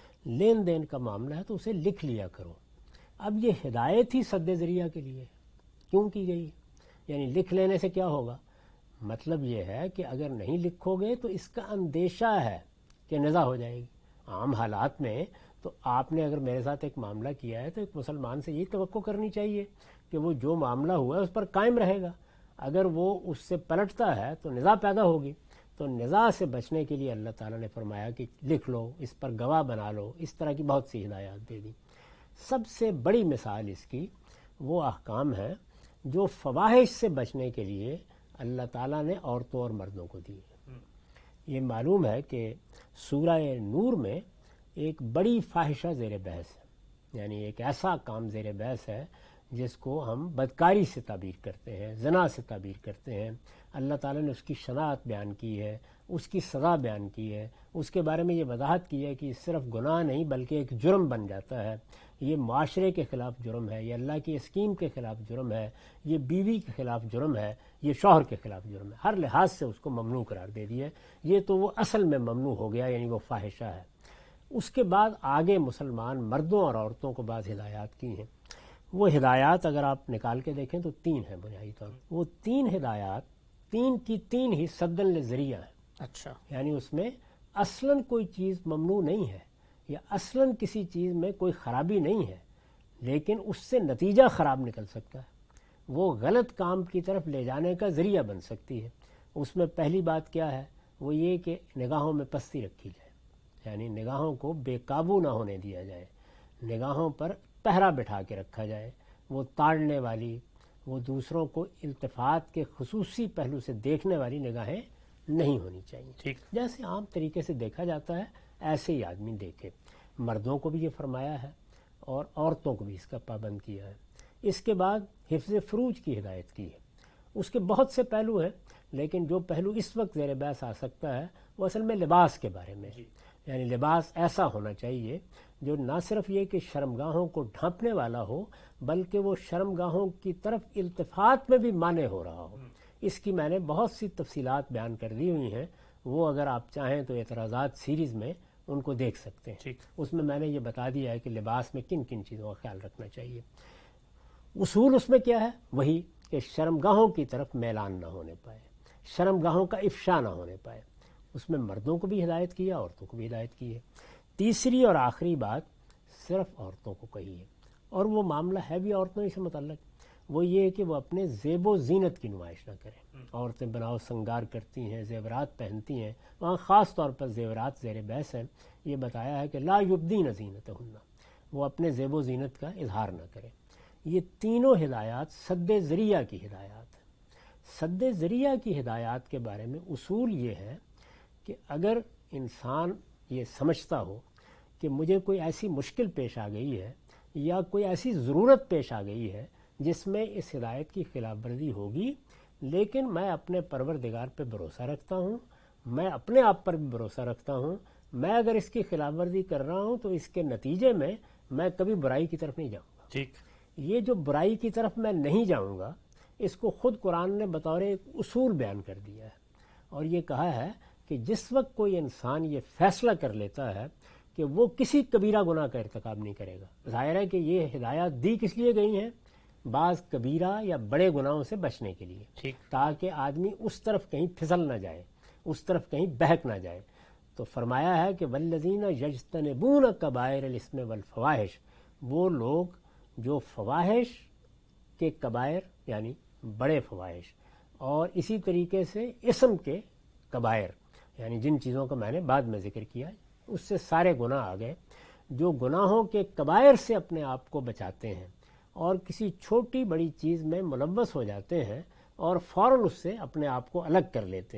لین دین کا معاملہ ہے، تو اسے لکھ لیا کرو. اب یہ ہدایت ہی سد ذریعہ کے لیے کیوں کی گئی؟ یعنی لکھ لینے سے کیا ہوگا؟ مطلب یہ ہے کہ اگر نہیں لکھو گے تو اس کا اندیشہ ہے کہ نزاع ہو جائے گی. عام حالات میں تو آپ نے اگر میرے ساتھ ایک معاملہ کیا ہے تو ایک مسلمان سے یہ توقع کرنی چاہیے کہ وہ جو معاملہ ہوا ہے اس پر قائم رہے گا. اگر وہ اس سے پلٹتا ہے تو نزاع پیدا ہوگی. تو نزاع سے بچنے کے لیے اللہ تعالیٰ نے فرمایا کہ لکھ لو، اس پر گواہ بنا لو. اس طرح کی بہت سی ہدایات دے دی. سب سے بڑی مثال اس کی وہ احکام ہیں جو فواحش سے بچنے کے لیے اللہ تعالیٰ نے عورتوں اور مردوں کو دی. یہ معلوم ہے کہ سورہ نور میں ایک بڑی فاحشہ زیر بحث ہے، یعنی ایک ایسا کام زیر بحث ہے جس کو ہم بدکاری سے تعبیر کرتے ہیں، زنا سے تعبیر کرتے ہیں. اللہ تعالیٰ نے اس کی شناعت بیان کی ہے، اس کی سزا بیان کی ہے، اس کے بارے میں یہ وضاحت کی ہے کہ صرف گناہ نہیں بلکہ ایک جرم بن جاتا ہے. یہ معاشرے کے خلاف جرم ہے، یہ اللہ کی اسکیم کے خلاف جرم ہے، یہ بیوی کے خلاف جرم ہے، یہ شوہر کے خلاف جرم ہے. ہر لحاظ سے اس کو ممنوع قرار دے دیا. یہ تو وہ اصل میں ممنوع ہو گیا، یعنی وہ فاحشہ ہے. اس کے بعد آگے مسلمان مردوں اور عورتوں کو بعض ہدایات کی ہیں. وہ ہدایات اگر آپ نکال کے دیکھیں تو 3 ہیں بنیادی طور پر. وہ 3 ہدایات 3 کی 3 ہی سدن للذریعہ ہیں. اچھا. یعنی اس میں اصلاً کوئی چیز ممنوع نہیں ہے، یا اصلاً کسی چیز میں کوئی خرابی نہیں ہے، لیکن اس سے نتیجہ خراب نکل سکتا ہے، وہ غلط کام کی طرف لے جانے کا ذریعہ بن سکتی ہے. اس میں پہلی بات کیا ہے؟ وہ یہ کہ نگاہوں میں پستی رکھی جائے، یعنی نگاہوں کو بے قابو نہ ہونے دیا جائے، نگاہوں پر پہرا بٹھا کے رکھا جائے. وہ تاڑنے والی، وہ دوسروں کو التفات کے خصوصی پہلو سے دیکھنے والی نگاہیں نہیں ہونی چاہیے. ٹھیک. جیسے عام طریقے سے دیکھا جاتا ہے ایسے ہی آدمی دیکھے. مردوں کو بھی یہ فرمایا ہے اور عورتوں کو بھی اس کا پابند کیا ہے. اس کے بعد حفظ فروج کی ہدایت کی ہے. اس کے بہت سے پہلو ہیں، لیکن جو پہلو اس وقت زیر بحث آ سکتا ہے وہ اصل میں لباس کے بارے میں. یعنی لباس ایسا ہونا چاہیے جو نہ صرف یہ کہ شرمگاہوں کو ڈھانپنے والا ہو، بلکہ وہ شرمگاہوں کی طرف التفات میں بھی مانع ہو رہا ہو. اس کی میں نے بہت سی تفصیلات بیان کر دی ہوئی ہیں، وہ اگر آپ چاہیں تو اعتراضات سیریز میں ان کو دیکھ سکتے ہیں. اس میں نے یہ بتا دیا ہے کہ لباس میں کن کن چیزوں کا خیال رکھنا چاہیے. اصول اس میں کیا ہے؟ وہی کہ شرمگاہوں کی طرف میلان نہ ہونے پائے، شرمگاہوں کا افشا نہ ہونے پائے. اس میں مردوں کو بھی ہدایت کی ہے، عورتوں کو بھی ہدایت کی ہے. تیسری اور آخری بات صرف عورتوں کو کہی ہے، اور وہ معاملہ ہے بھی عورتوں ہی سے متعلق. وہ یہ کہ وہ اپنے زیب و زینت کی نمائش نہ کریں. عورتیں بناؤ سنگار کرتی ہیں، زیورات پہنتی ہیں، وہاں خاص طور پر زیورات زیر بحث ہیں. یہ بتایا ہے کہ لا یبدین زینتہن، وہ اپنے زیب و زینت کا اظہار نہ کریں. یہ تینوں ہدایات سد ذریعہ کی ہدایات ہیں. سد ذریعہ کی ہدایات کے بارے میں اصول یہ ہے کہ اگر انسان یہ سمجھتا ہو کہ مجھے کوئی ایسی مشکل پیش آ گئی ہے یا کوئی ایسی ضرورت پیش آ گئی ہے جس میں اس ہدایت کی خلاف ورزی ہوگی، لیکن میں اپنے پروردگار پہ بھروسہ رکھتا ہوں، میں اپنے آپ پر بھی بھروسہ رکھتا ہوں، میں اگر اس کی خلاف ورزی کر رہا ہوں تو اس کے نتیجے میں کبھی برائی کی طرف نہیں جاؤں گا. ٹھیک. یہ جو برائی کی طرف میں نہیں جاؤں گا، اس کو خود قرآن نے بطور ایک اصول بیان کر دیا ہے، اور یہ کہا ہے کہ جس وقت کوئی انسان یہ فیصلہ کر لیتا ہے کہ وہ کسی کبیرہ گناہ کا ارتکاب نہیں کرے گا. ظاہر ہے کہ یہ ہدایات دی کس لیے گئی ہیں؟ بعض کبیرہ یا بڑے گناہوں سے بچنے کے لیے، تاکہ آدمی اس طرف کہیں پھسل نہ جائے، اس طرف کہیں بہک نہ جائے. تو فرمایا ہے کہ والذین یجتنبون کبائر الاسم والفواحش، وہ لوگ جو فواحش کے کبائر یعنی بڑے فواحش، اور اسی طریقے سے اسم کے کبائر یعنی جن چیزوں کا میں نے بعد میں ذکر کیا، اس سے سارے گناہ آ گئے، جو گناہوں کے کبائر سے اپنے آپ کو بچاتے ہیں اور کسی چھوٹی بڑی چیز میں ملوث ہو جاتے ہیں اور فوراً اس سے اپنے آپ کو الگ کر لیتے ہیں.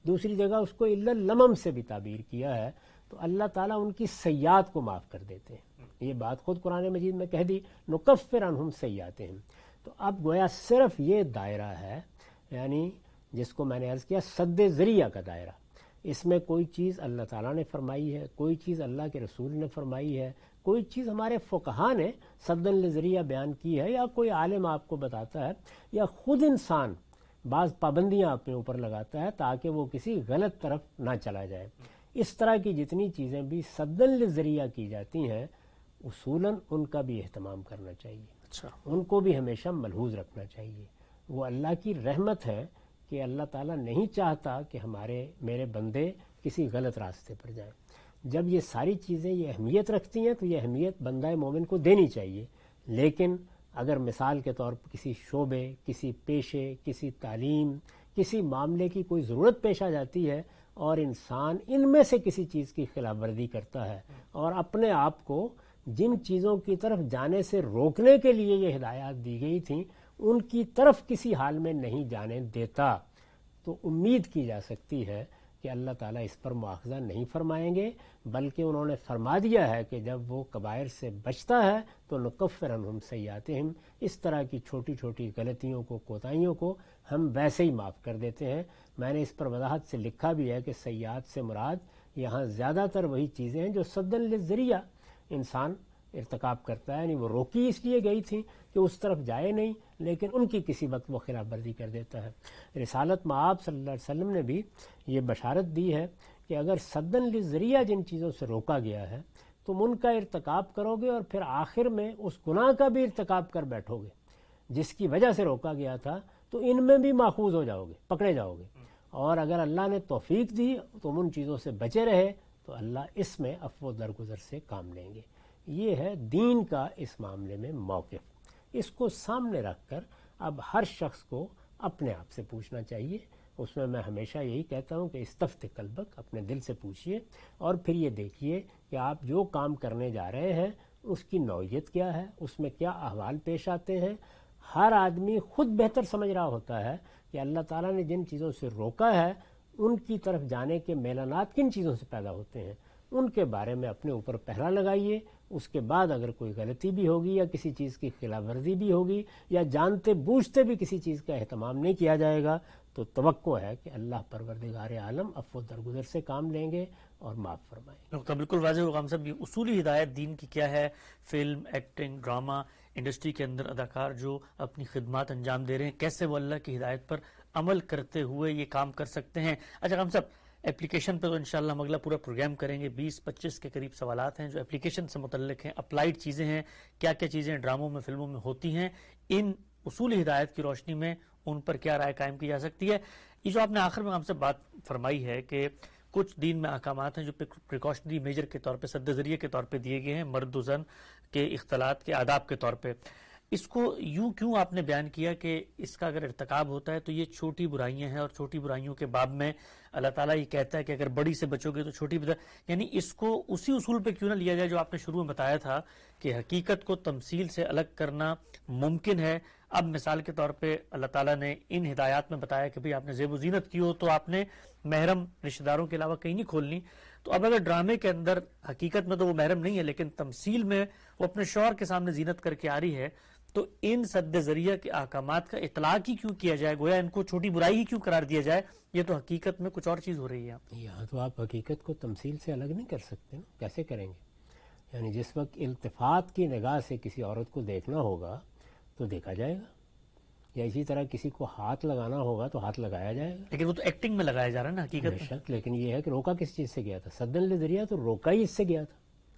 دوسری جگہ اس کو الا لمم سے بھی تعبیر کیا ہے، تو اللہ تعالیٰ ان کی سیئات کو معاف کر دیتے ہیں۔ یہ بات خود قرآن مجید میں کہہ دی، نکفر عنہم سیئاتہم۔ تو اب گویا صرف یہ دائرہ ہے، یعنی جس کو میں نے عرض کیا سد ذریعہ کا دائرہ، اس میں کوئی چیز اللہ تعالیٰ نے فرمائی ہے، کوئی چیز اللہ کے رسول نے فرمائی ہے، کوئی چیز ہمارے فقہا نے سد الذریعہ بیان کی ہے، یا کوئی عالم آپ کو بتاتا ہے، یا خود انسان بعض پابندیاں اپنے اوپر لگاتا ہے تاکہ وہ کسی غلط طرف نہ چلا جائے۔ اس طرح کی جتنی چیزیں بھی سد الذریعہ کی جاتی ہیں، اصولاً ان کا بھی اہتمام کرنا چاہیے، اچھا، ان کو بھی ہمیشہ ملحوظ رکھنا چاہیے۔ وہ اللہ کی رحمت ہے کہ اللہ تعالیٰ نہیں چاہتا کہ میرے بندے کسی غلط راستے پر جائیں۔ جب یہ ساری چیزیں یہ اہمیت رکھتی ہیں تو یہ اہمیت بندہ مومن کو دینی چاہیے، لیکن اگر مثال کے طور پر کسی شعبے، کسی پیشے، کسی تعلیم، کسی معاملے کی کوئی ضرورت پیش آ جاتی ہے اور انسان ان میں سے کسی چیز کی خلاف ورزی کرتا ہے اور اپنے آپ کو جن چیزوں کی طرف جانے سے روکنے کے لیے یہ ہدایات دی گئی تھیں ان کی طرف کسی حال میں نہیں جانے دیتا، تو امید کی جا سکتی ہے کہ اللہ تعالیٰ اس پر مواخذہ نہیں فرمائیں گے، بلکہ انہوں نے فرما دیا ہے کہ جب وہ کبائر سے بچتا ہے تو نکفر عنہم سیئاتہم، اس طرح کی چھوٹی چھوٹی غلطیوں کو، کوتاہیوں کو ہم ویسے ہی معاف کر دیتے ہیں۔ میں نے اس پر وضاحت سے لکھا بھی ہے کہ سیئات سے مراد یہاں زیادہ تر وہی چیزیں ہیں جو سدا للذریعہ انسان ارتکاب کرتا ہے، یعنی وہ روکی اس لیے گئی تھی کہ اس طرف جائے نہیں، لیکن ان کی کسی وقت وہ خلاف ورزی کر دیتا ہے۔ رسالت مآب صلی اللہ علیہ وسلم نے بھی یہ بشارت دی ہے کہ اگر سدا للذریعہ جن چیزوں سے روکا گیا ہے تم ان کا ارتکاب کرو گے اور پھر آخر میں اس گناہ کا بھی ارتکاب کر بیٹھو گے جس کی وجہ سے روکا گیا تھا، تو ان میں بھی ماخوذ ہو جاؤ گے، پکڑے جاؤ گے، اور اگر اللہ نے توفیق دی تم ان چیزوں سے بچے رہے تو اللہ اس میں عفو و درگزر سے کام لیں گے۔ یہ ہے دین کا اس معاملے میں موقف۔ اس کو سامنے رکھ کر اب ہر شخص کو اپنے آپ سے پوچھنا چاہیے، اس میں ہمیشہ یہی کہتا ہوں کہ استفت قلبک، اپنے دل سے پوچھئے اور پھر یہ دیکھیے کہ آپ جو کام کرنے جا رہے ہیں اس کی نوعیت کیا ہے، اس میں کیا احوال پیش آتے ہیں۔ ہر آدمی خود بہتر سمجھ رہا ہوتا ہے کہ اللہ تعالیٰ نے جن چیزوں سے روکا ہے ان کی طرف جانے کے میلانات کن چیزوں سے پیدا ہوتے ہیں، ان کے بارے میں اپنے اوپر پہرا لگائیے۔ اس کے بعد اگر کوئی غلطی بھی ہوگی یا کسی چیز کی خلاف ورزی بھی ہوگی یا جانتے بوجھتے بھی کسی چیز کا اہتمام نہیں کیا جائے گا تو توقع ہے کہ اللہ پروردگار عالم عفو درگزر سے کام لیں گے اور معاف فرمائیں گے۔ بالکل واضح ہوگا ہم سب، یہ اصولی ہدایت دین کی کیا ہے؟ فلم، ایکٹنگ، ڈرامہ انڈسٹری کے اندر اداکار جو اپنی خدمات انجام دے رہے ہیں کیسے وہ اللہ کی ہدایت پر عمل کرتے ہوئے یہ کام کر سکتے ہیں۔ اچھا ہم سب اپلیکیشن پہ تو انشاءاللہ ہم اگلا پورا پروگرام کریں گے، 20-25 کے قریب سوالات ہیں جو اپلیکیشن سے متعلق ہیں، اپلائیڈ چیزیں ہیں، کیا کیا چیزیں ڈراموں میں، فلموں میں ہوتی ہیں، ان اصول ہدایت کی روشنی میں ان پر کیا رائے قائم کی جا سکتی ہے۔ یہ جو آپ نے آخر میں ہم سے بات فرمائی ہے کہ کچھ دین میں احکامات ہیں جو پریکاشنری میجر کے طور پہ، سد ذریعہ کے طور پہ دیے گئے ہیں مرد و زن کے اختلاط کے آداب کے طور پہ، اس کو یوں کیوں آپ نے بیان کیا کہ اس کا اگر ارتکاب ہوتا ہے تو یہ چھوٹی برائیاں ہیں اور چھوٹی برائیوں کے باب میں اللہ تعالیٰ یہ کہتا ہے کہ اگر بڑی سے بچو گے تو چھوٹی یعنی اس کو اسی اصول پہ کیوں نہ لیا جائے جو آپ نے شروع میں بتایا تھا کہ حقیقت کو تمثیل سے الگ کرنا ممکن ہے۔ اب مثال کے طور پہ اللہ تعالیٰ نے ان ہدایات میں بتایا کہ بھئی آپ نے زیب و زینت کی ہو تو آپ نے محرم رشتہ داروں کے علاوہ کہیں نہیں کھولنی، تو اب اگر ڈرامے کے اندر حقیقت میں تو وہ محرم نہیں ہے لیکن تمثیل میں وہ اپنے شوہر کے سامنے زینت کر کے آ رہی ہے، تو ان سد ذریعہ کے احکامات کا اطلاق ہی کیوں کیا جائے، گویا ان کو چھوٹی برائی ہی کیوں قرار دیا جائے؟ یہ تو حقیقت میں کچھ اور چیز ہو رہی ہے۔ یہاں تو آپ حقیقت کو تمثیل سے الگ نہیں کر سکتے نا، کیسے کریں گے؟ یعنی جس وقت التفات کی نگاہ سے کسی عورت کو دیکھنا ہوگا تو دیکھا جائے گا، یا اسی طرح کسی کو ہاتھ لگانا ہوگا تو ہاتھ لگایا جائے گا، لیکن وہ تو ایکٹنگ میں لگایا جا رہا ہے نا حقیقت بے میں۔ شک، لیکن یہ ہے کہ روکا کس چیز سے گیا تھا؟ سد الذریعہ تو روکا ہی اس سے گیا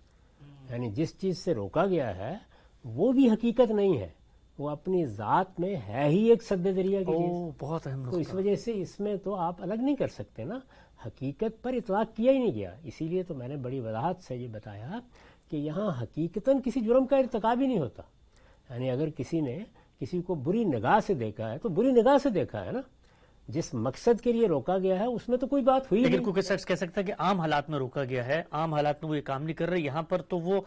تھا، یعنی جس چیز سے روکا گیا ہے وہ بھی حقیقت نہیں ہے، وہ اپنی ذات میں ہے ہی ایک سد ذریعہ کی چیز، بہت اہم تو اس وجہ سے اس میں تو آپ الگ نہیں کر سکتے نا، حقیقت پر اطلاق کیا ہی نہیں گیا۔ اسی لیے تو میں نے بڑی وضاحت سے یہ بتایا کہ یہاں حقیقتاً کسی جرم کا ارتکاب ہی نہیں ہوتا، یعنی اگر کسی نے کسی کو بری نگاہ سے دیکھا ہے تو بری نگاہ سے دیکھا ہے نا، جس مقصد کے لیے روکا گیا ہے اس میں تو کوئی بات ہوئی لیکن نہیں۔ کوئی کہہ سکتا ہے کہ عام حالات میں روکا گیا ہے، عام حالات میں وہ یہ کام نہیں کر رہے، یہاں پر تو وہ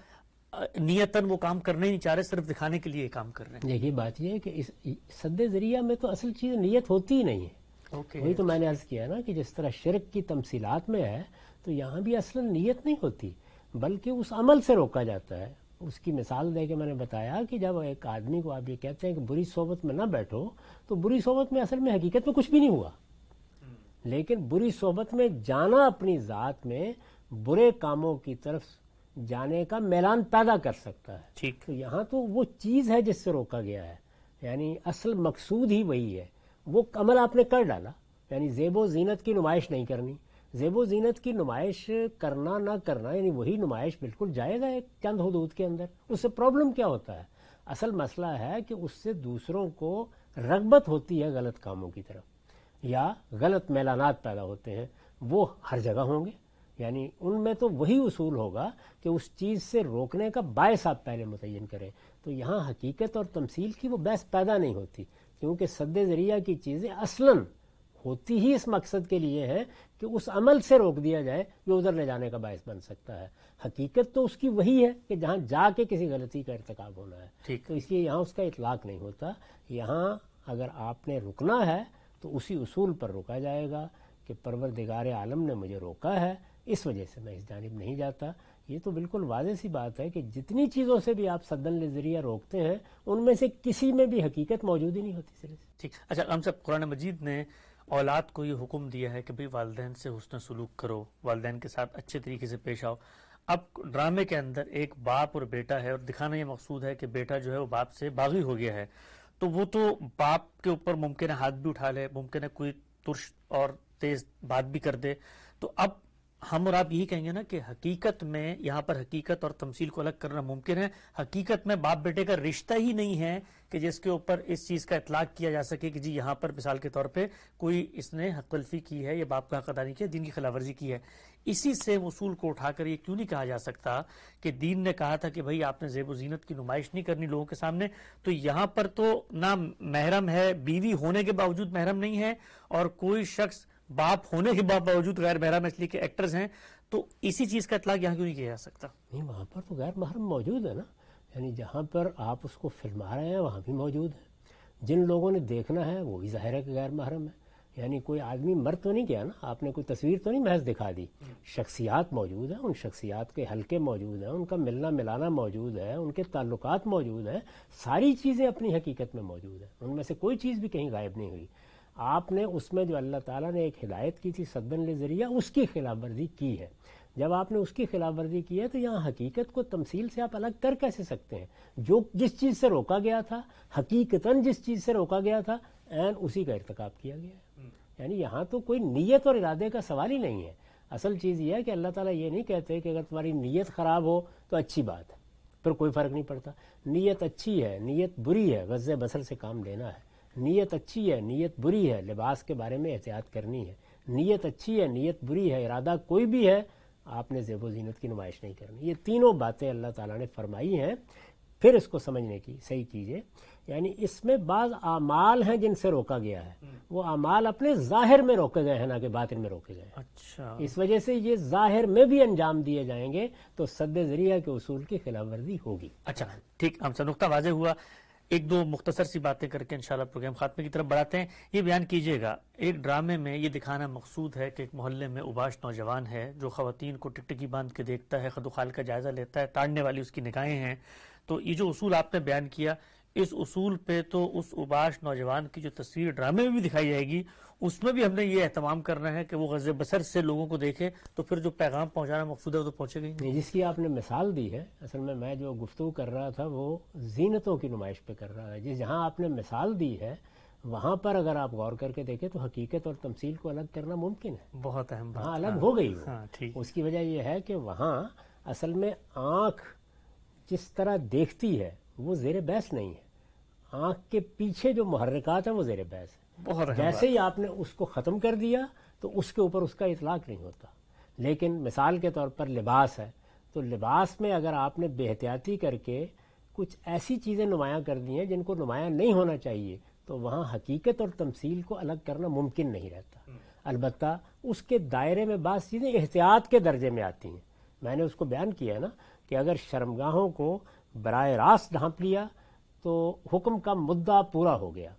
نیتاً وہ کام کرنے نہیں چاہ رہے، صرف دکھانے کے لیے یہ کام کر رہے ہیں۔ دیکھیے بات یہ ہے کہ اس سد ذریعہ میں تو اصل چیز نیت ہوتی ہی نہیں ہے، وہی تو میں نے عرض کیا نا کہ جس طرح شرک کی تمثیلات میں ہے تو یہاں بھی اصلا نیت نہیں ہوتی بلکہ اس عمل سے روکا جاتا ہے. اس کی مثال دے کے میں نے بتایا کہ جب ایک آدمی کو آپ یہ کہتے ہیں کہ بری صحبت میں نہ بیٹھو تو بری صحبت میں اصل میں حقیقت میں کچھ بھی نہیں ہوا, لیکن بری صحبت میں جانا اپنی ذات میں برے کاموں کی طرف جانے کا میلان پیدا کر سکتا ہے. ٹھیک. تو یہاں تو وہ چیز ہے جس سے روکا گیا ہے, یعنی اصل مقصود ہی وہی ہے. وہ عمل آپ نے کر ڈالا, یعنی زیب و زینت کی نمائش نہیں کرنی. زیب و زینت کی نمائش کرنا نہ کرنا یعنی وہی نمائش بالکل جائز ہے ایک چند حدود کے اندر. اس سے پرابلم کیا ہوتا ہے؟ اصل مسئلہ ہے کہ اس سے دوسروں کو رغبت ہوتی ہے غلط کاموں کی طرف یا غلط میلانات پیدا ہوتے ہیں. وہ ہر جگہ ہوں گے, یعنی ان میں تو وہی اصول ہوگا کہ اس چیز سے روکنے کا باعث آپ پہلے متعین کریں. تو یہاں حقیقت اور تمثیل کی وہ بحث پیدا نہیں ہوتی, کیونکہ سد ذریعہ کی چیزیں اصلاً ہوتی ہی اس مقصد کے لیے ہے کہ اس عمل سے روک دیا جائے جو ادھر لے جانے کا باعث بن سکتا ہے. حقیقت تو اس کی وہی ہے کہ جہاں جا کے کسی غلطی کا ارتکاب ہونا ہے. تو اس لیے یہاں اس کا اطلاق نہیں ہوتا. یہاں اگر آپ نے رکنا ہے تو اسی اصول پر روکا جائے گا کہ پروردگار عالم نے مجھے روکا ہے, اس وجہ سے میں اس جانب نہیں جاتا. یہ تو بالکل واضح سی بات ہے کہ جتنی چیزوں سے بھی آپ سدن لذریعہ روکتے ہیں ان میں سے کسی میں بھی حقیقت موجود ہی نہیں ہوتی سر. ٹھیک. اچھا ہم صاحب, قرآن مجید نے اولاد کو یہ حکم دیا ہے کہ بھئی والدین سے حسن سلوک کرو, والدین کے ساتھ اچھے طریقے سے پیش آؤ. اب ڈرامے کے اندر ایک باپ اور بیٹا ہے اور دکھانا یہ مقصود ہے کہ بیٹا جو ہے وہ باپ سے باغی ہو گیا ہے, تو وہ تو باپ کے اوپر ممکن ہے ہاتھ بھی اٹھا لے, ممکن ہے کوئی ترش اور تیز بات بھی کر دے. تو اب ہم اور آپ یہی کہیں گے نا کہ حقیقت میں یہاں پر حقیقت اور تمثیل کو الگ کرنا ممکن ہے. حقیقت میں باپ بیٹے کا رشتہ ہی نہیں ہے کہ جس کے اوپر اس چیز کا اطلاق کیا جا سکے کہ جی یہاں پر مثال کے طور پہ کوئی اس نے حق تلفی کی ہے یا باپ کا حق ادا نہیں کیا, دین کی خلاف ورزی کی ہے. اسی سے اصول کو اٹھا کر یہ کیوں نہیں کہا جا سکتا کہ دین نے کہا تھا کہ بھئی آپ نے زیب و زینت کی نمائش نہیں کرنی لوگوں کے سامنے, تو یہاں پر تو نہ محرم ہے, بیوی ہونے کے باوجود محرم نہیں ہے, اور کوئی شخص باپ ہونے کے باوجود غیر محرم اس لیے کہ ایکٹرز ہیں, تو اسی چیز کا اطلاق یہاں کیوں نہیں کیا جا سکتا؟ نہیں, وہاں پر تو غیر محرم موجود ہے نا, یعنی جہاں پر آپ اس کو فلما رہے ہیں وہاں بھی موجود ہے. جن لوگوں نے دیکھنا ہے وہ بھی ظاہر ہے کہ غیر محرم ہے. یعنی کوئی آدمی مر تو نہیں گیا نا, آپ نے کوئی تصویر تو نہیں محض دکھا دی. شخصیات موجود ہیں, ان شخصیات کے حلقے موجود ہیں, ان کا ملنا ملانا موجود ہے, ان کے تعلقات موجود ہیں, ساری چیزیں اپنی حقیقت میں موجود ہیں, ان میں سے کوئی چیز بھی کہیں غائب نہیں ہوئی. آپ نے اس میں جو اللہ تعالیٰ نے ایک ہدایت کی تھی سدن لذریعہ, اس کی خلاف ورزی کی ہے. جب آپ نے اس کی خلاف ورزی کی ہے تو یہاں حقیقت کو تمثیل سے آپ الگ کر کیسے سکتے ہیں؟ جس چیز سے روکا گیا تھا, حقیقتاً جس چیز سے روکا گیا تھا, عین اسی کا ارتکاب کیا گیا ہے. یعنی یہاں تو کوئی نیت اور ارادے کا سوال ہی نہیں ہے. اصل چیز یہ ہے کہ اللہ تعالیٰ یہ نہیں کہتے کہ اگر تمہاری نیت خراب ہو تو اچھی بات ہے, پھر کوئی فرق نہیں پڑتا. نیت اچھی ہے, نیت بری ہے, غض بصر سے کام لینا ہے. نیت اچھی ہے, نیت بری ہے, لباس کے بارے میں احتیاط کرنی ہے. نیت اچھی ہے, نیت بری ہے, ارادہ کوئی بھی ہے, آپ نے زیب و زینت کی نمائش نہیں کرنی. یہ تینوں باتیں اللہ تعالیٰ نے فرمائی ہیں. پھر اس کو سمجھنے کی صحیح کیجئے, یعنی اس میں بعض اعمال ہیں جن سے روکا گیا ہے, وہ اعمال اپنے ظاہر میں روکے گئے ہیں نہ کہ باطن میں روکے گئے ہیں. اچھا, اس وجہ سے یہ ظاہر میں بھی انجام دیے جائیں گے تو سد ذریعہ کے اصول کی خلاف ورزی ہوگی. اچھا ٹھیک, ہم سے نقطہ واضح ہوا. ایک دو مختصر سی باتیں کر کے انشاءاللہ پروگرام خاتمے کی طرف بڑھاتے ہیں. یہ بیان کیجئے گا, ایک ڈرامے میں یہ دکھانا مقصود ہے کہ ایک محلے میں اوباش نوجوان ہے جو خواتین کو ٹکٹکی باندھ کے دیکھتا ہے, خد و خال کا جائزہ لیتا ہے, تاڑنے والی اس کی نگاہیں ہیں. تو یہ جو اصول آپ نے بیان کیا, اس اصول پہ تو اس اوباش نوجوان کی جو تصویر ڈرامے میں بھی دکھائی جائے گی اس میں بھی ہم نے یہ اہتمام کرنا ہے کہ وہ غض بصر سے لوگوں کو دیکھے, تو پھر جو پیغام پہنچانا مقصود ہے وہ تو پہنچے گا ہی نہیں. جس کی آپ نے مثال دی ہے, اصل میں جو گفتگو کر رہا تھا وہ زینتوں کی نمائش پہ کر رہا ہے. جہاں آپ نے مثال دی ہے وہاں پر اگر آپ غور کر کے دیکھیں تو حقیقت اور تمثیل کو الگ کرنا ممکن ہے. بہت اہم بات, وہاں الگ ہو گئی وہ. ٹھیک. اس کی وجہ یہ ہے کہ وہاں اصل میں آنکھ جس طرح دیکھتی ہے وہ زیر بحث نہیں ہے, آنکھ کے پیچھے جو محرکات ہیں وہ زیر بحث ہے. جیسے ہی آپ نے اس کو ختم کر دیا تو اس کے اوپر اس کا اطلاق نہیں ہوتا. لیکن مثال کے طور پر لباس ہے, تو لباس میں اگر آپ نے بے احتیاطی کر کے کچھ ایسی چیزیں نمایاں کر دی ہیں جن کو نمایاں نہیں ہونا چاہیے, تو وہاں حقیقت اور تمثیل کو الگ کرنا ممکن نہیں رہتا. البتہ اس کے دائرے میں بعض چیزیں احتیاط کے درجے میں آتی ہیں. میں نے اس کو بیان کیا نا کہ اگر شرمگاہوں کو براہ راست ڈھانپ لیا تو حکم کا مدعا پورا ہو گیا,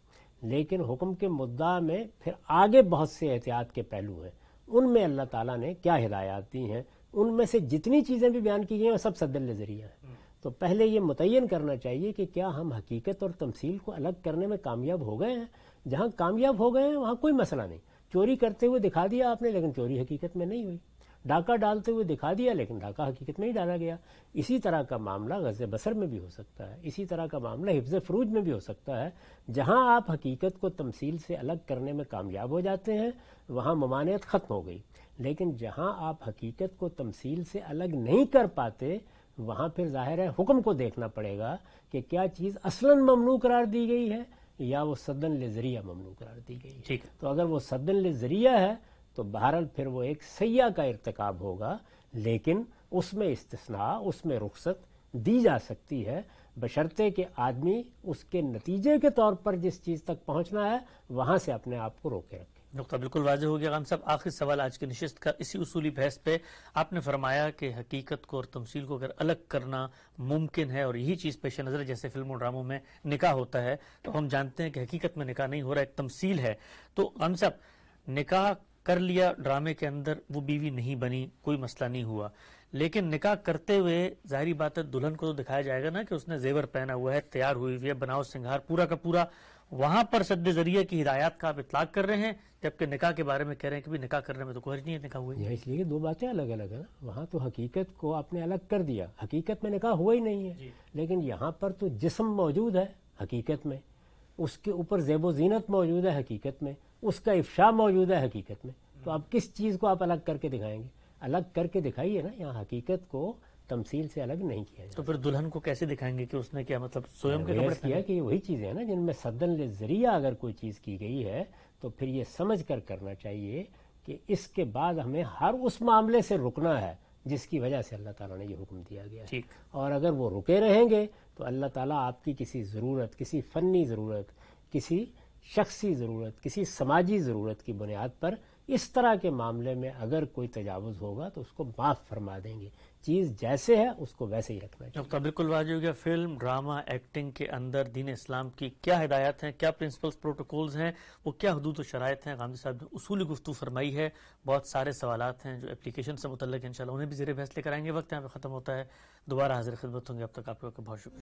لیکن حکم کے مدعا میں پھر آگے بہت سے احتیاط کے پہلو ہیں، ان میں اللہ تعالیٰ نے کیا ہدایات دی ہیں، ان میں سے جتنی چیزیں بھی بیان کی گئی ہیں وہ سب سد الذریعہ ہیں۔ تو پہلے یہ متعین کرنا چاہیے کہ کیا ہم حقیقت اور تمثیل کو الگ کرنے میں کامیاب ہو گئے ہیں۔ جہاں کامیاب ہو گئے ہیں وہاں کوئی مسئلہ نہیں، چوری کرتے ہوئے دکھا دیا آپ نے لیکن چوری حقیقت میں نہیں ہوئی، ڈاکہ ڈالتے ہوئے دکھا دیا لیکن ڈاکہ حقیقت میں ہی ڈالا گیا۔ اسی طرح کا معاملہ غض بصر میں بھی ہو سکتا ہے، اسی طرح کا معاملہ حفظ فروج میں بھی ہو سکتا ہے۔ جہاں آپ حقیقت کو تمثیل سے الگ کرنے میں کامیاب ہو جاتے ہیں وہاں ممانعت ختم ہو گئی، لیکن جہاں آپ حقیقت کو تمثیل سے الگ نہیں کر پاتے وہاں پھر ظاہر ہے حکم کو دیکھنا پڑے گا کہ کیا چیز اصلاً ممنوع قرار دی گئی ہے یا وہ سدن لذریعہ ممنوع قرار دی گئی ہے۔ تو اگر وہ سدن لذریعہ ہے تو بہرحال پھر وہ ایک سیاح کا ارتکاب ہوگا، لیکن اس میں استثناء، اس میں رخصت دی جا سکتی ہے بشرطے کہ آدمی اس کے نتیجے کے طور پر جس چیز تک پہنچنا ہے وہاں سے اپنے آپ کو روکے رکھے۔ نقطہ بالکل واضح ہو گیا۔ خان صاحب آخری سوال آج کی نشست کا اسی اصولی بحث پہ، آپ نے فرمایا کہ حقیقت کو اور تمثیل کو اگر الگ کرنا ممکن ہے اور یہی چیز پیش نظر جیسے فلموں ڈراموں میں نکاح ہوتا ہے تو ہم جانتے ہیں کہ حقیقت میں نکاح نہیں ہو رہا، ایک تمثیل ہے۔ تو خان صاحب نکاح کر لیا ڈرامے کے اندر، وہ بیوی نہیں بنی، کوئی مسئلہ نہیں ہوا، لیکن نکاح کرتے ہوئے ظاہری بات ہے دلہن کو تو دکھایا جائے گا نا کہ اس نے زیور پہنا ہوا ہے، تیار ہوئی ہوئی ہے، بناؤ سنگھار پورا کا پورا، وہاں پر سد ذریعہ کی ہدایات کا آپ اطلاق کر رہے ہیں، جبکہ نکاح کے بارے میں کہہ رہے ہیں کہ بھی نکاح کرنے میں تو کوئی حرج نہیں ہے نکاح ہوئی۔ اس لیے دو باتیں الگ الگ ہیں، وہاں تو حقیقت کو آپ نے الگ کر دیا، حقیقت میں نکاح ہوا ہی نہیں ہے، لیکن یہاں پر تو جسم موجود ہے حقیقت میں، اس کے اوپر زیب و زینت موجود ہے حقیقت میں، اس کا افشا موجود ہے حقیقت میں، تو آپ کس چیز کو آپ الگ کر کے دکھائیں گے؟ الگ کر کے دکھائیے نا، یہاں حقیقت کو تمثیل سے الگ نہیں کیا جائے۔ تو پھر دلہن کو کیسے دکھائیں گے کہ اس نے کیا مطلب سوئم کے کپڑے کیا کہ یہ وہی چیزیں ہیں نا جن میں سدن للذریعہ اگر کوئی چیز کی گئی ہے تو پھر یہ سمجھ کر کرنا چاہیے کہ اس کے بعد ہمیں ہر اس معاملے سے رکنا ہے جس کی وجہ سے اللہ تعالیٰ نے یہ حکم دیا گیا ہے، اور اگر وہ رکے رہیں گے تو اللہ تعالیٰ آپ کی کسی ضرورت، کسی فنی ضرورت، کسی شخصی ضرورت، کسی سماجی ضرورت کی بنیاد پر اس طرح کے معاملے میں اگر کوئی تجاوز ہوگا تو اس کو معاف فرما دیں گے، چیز جیسے ہے اس کو ویسے ہی رکھنا چاہیے۔ نقطہ بالکل واضح ہو گیا۔ فلم، ڈرامہ، ایکٹنگ کے اندر دین اسلام کی کیا ہدایات ہیں، کیا پرنسپلز، پروٹوکولز ہیں، وہ کیا حدود و شرائط ہیں، غامدی صاحب نے اصولی گفتگو فرمائی ہے۔ بہت سارے سوالات ہیں جو اپلیکیشن سے متعلق ہیں، انشاءاللہ انہیں بھی زیر بحث لے کر آئیں گے۔ وقت یہاں پہ ختم ہوتا ہے، دوبارہ حاضر خدمت ہوں گے، اب تک آپ لوگوں کا بہت شکریہ۔